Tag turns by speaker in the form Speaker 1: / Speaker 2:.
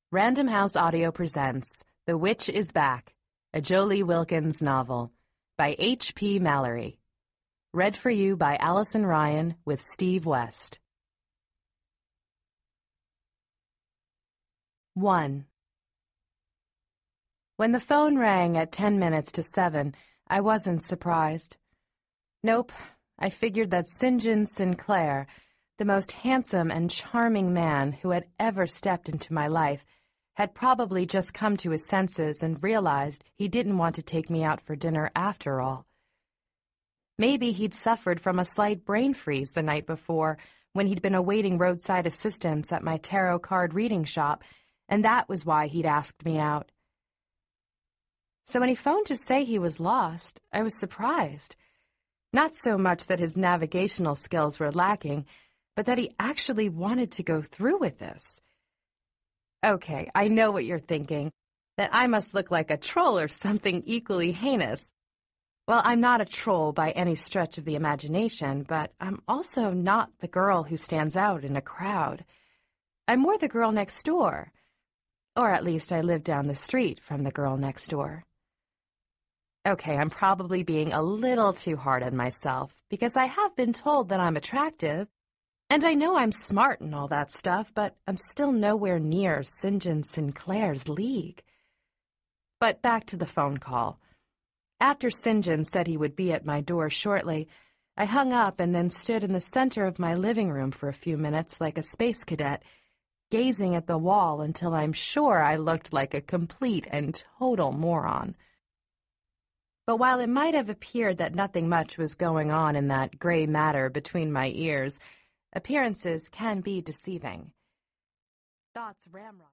Speaker 1: Random House Audio presents The Witch is Back, a Jolie Wilkins novel by H.P. Mallory. Read for you by Allison Ryan with Steve West. 1. When the phone rang at 10 minutes to 7, I wasn't surprised. Nope, I figured that St. John Sinclair, the most handsome and charming man who had ever stepped into my life, had probably just come to his senses and realized he didn't want to take me out for dinner after all. Maybe he'd suffered from a slight brain freeze the night before when he'd been awaiting roadside assistance at my tarot card reading shop, and that was why he'd asked me out. So when he phoned to say he was lost, I was surprised. Not so much that his navigational skills were lacking, but that he actually wanted to go through with this. Okay, I know what you're thinking, that I must look like a troll or something equally heinous. Well, I'm not a troll by any stretch of the imagination, but I'm also not the girl who stands out in a crowd. I'm more the girl next door. Or at least I live down the street from the girl next door. Okay, I'm probably being a little too hard on myself, because I have been told that I'm attractive, and I know I'm smart and all that stuff, but I'm still nowhere near St. John Sinclair's league. But back to the phone call. After St. John said he would be at my door shortly, I hung up and then stood in the center of my living room for a few minutes like a space cadet, gazing at the wall until I'm sure I looked like a complete and total moron. But while it might have appeared that nothing much was going on in that gray matter between my ears, appearances can be deceiving. Thoughts ramrod.